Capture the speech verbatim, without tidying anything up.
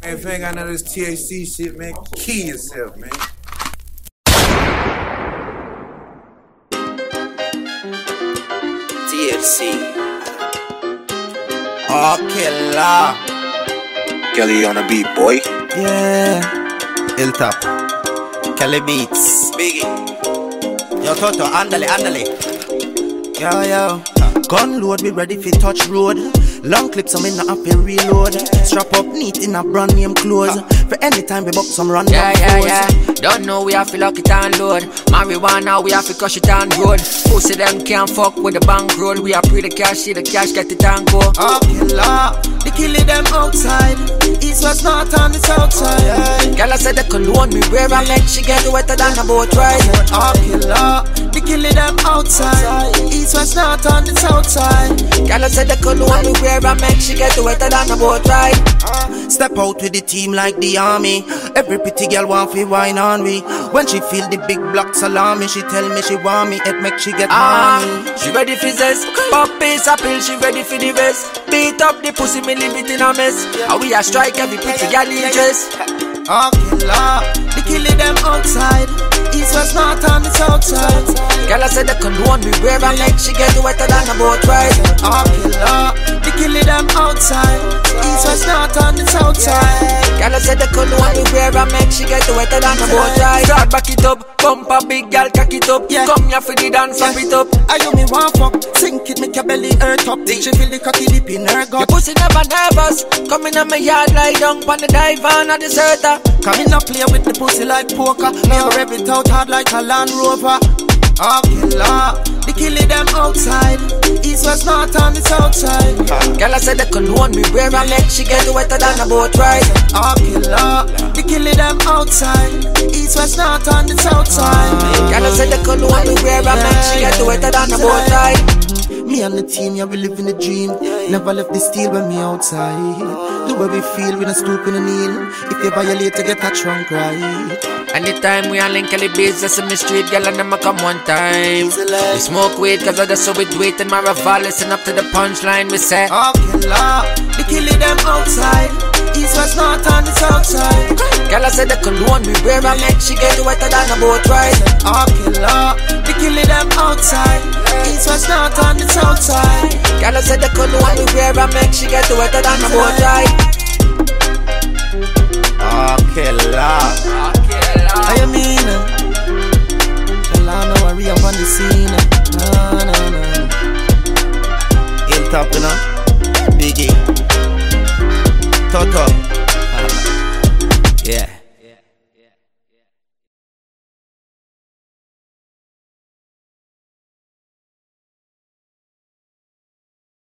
Man, if you ain't got none of this T H C shit, man, kill yourself, man. T H C. Oh, killer. Kelly on the beat, boy. Yeah. Hilltop. Kelly Beats. Biggie. Yo, Toto, andale, andale. Yo, yo. Gun load, we ready for touch road. Long clips, I'm in the happy reload. Strap up neat in a brand name clothes. For any time we buck some run. Yeah, yeah, yeah. Don't know we have to lock it and load. Marijuana, we have to crush it and road. Pussy them can't fuck with the bank roll. We are pre the cash, see the cash, get it and go. Oh, killer. They killing them outside. East, west, north, and the south side. Girl, I said the cologne me wear and make she get wetter than a boat ride. Oh, killer. They killing them outside. East, west, north, and the south side. Girl, I said the cologne me wear and make she get wetter than a boat ride. Step out with the team like the army. Every pretty girl want to wine on me. When she feel the big block salami, she tell me she want me, it make she get ah, money. She ready for zest, pop piece a pill, she ready for the rest. Beat up the pussy, me leave it in a mess. And we a strike every pretty girl in dress. Oh, killer, they killing them outside. East, west, north, and the south side. Girl, I said the cologne we wear and make she get wetter than a boat ride. Oh, killer, they killing them outside. East, west, north, and the south side. Girl, I said the cologne we wear and make she get wetter than a boat ride. Start back it up, pump a big girl, cock it up. Yeah. Come here for the dance, yeah. Wrap it up. I you me want fuck, sink it, make your belly hurt up. She feel the cocky dip in her gut. Your pussy never nervous. Come in on my yard, lie down on the dive on the deserter. Come in and play with the pussy like poker. Me a rev it out hard like a Land Rover. Oh, killer, they killing them outside. East, west, north, and the south side. Girl, I said the cologne me wear and make she get wetter than a boat ride. Oh, killer, they killing them outside. East, west, north, and the south side. Girl, I said the cologne me wear and make she get wetter than a boat ride. Me and the team, yeah, we live in a dream. Never left the steel when me outside. The way we feel, we not stoop in a kneel. If you violate, you get a trunk right. Anytime we are link the business in the street, girl, and them a come one time. We smoke weed, cause I just so we do it in my rival. Listen up to the punchline, we say. Oh, killer, they killing them outside. East, west, north, and the south side. Girl, I said the cologne we wear and make she get wetter than a boat ride. Oh, killer, they killing them outside. East, west, north, and the south side. Girl, I said the cologne we wear and make she get wetter than a boat ride. Oh, killer. Oh, killer. How you mean? Well, I know I re-up on the scene. No, no, no. Hilltop, you know? Biggie. Toto. Yeah.